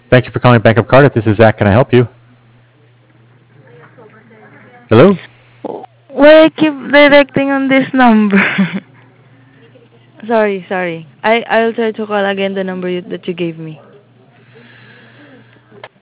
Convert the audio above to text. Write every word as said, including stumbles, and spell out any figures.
Thank you for calling Bank of Cardiff. This is Zach. Can I help you? Hello? Why I keep directing on this number? Sorry, sorry. I I'll try to call again the number you, that you gave me.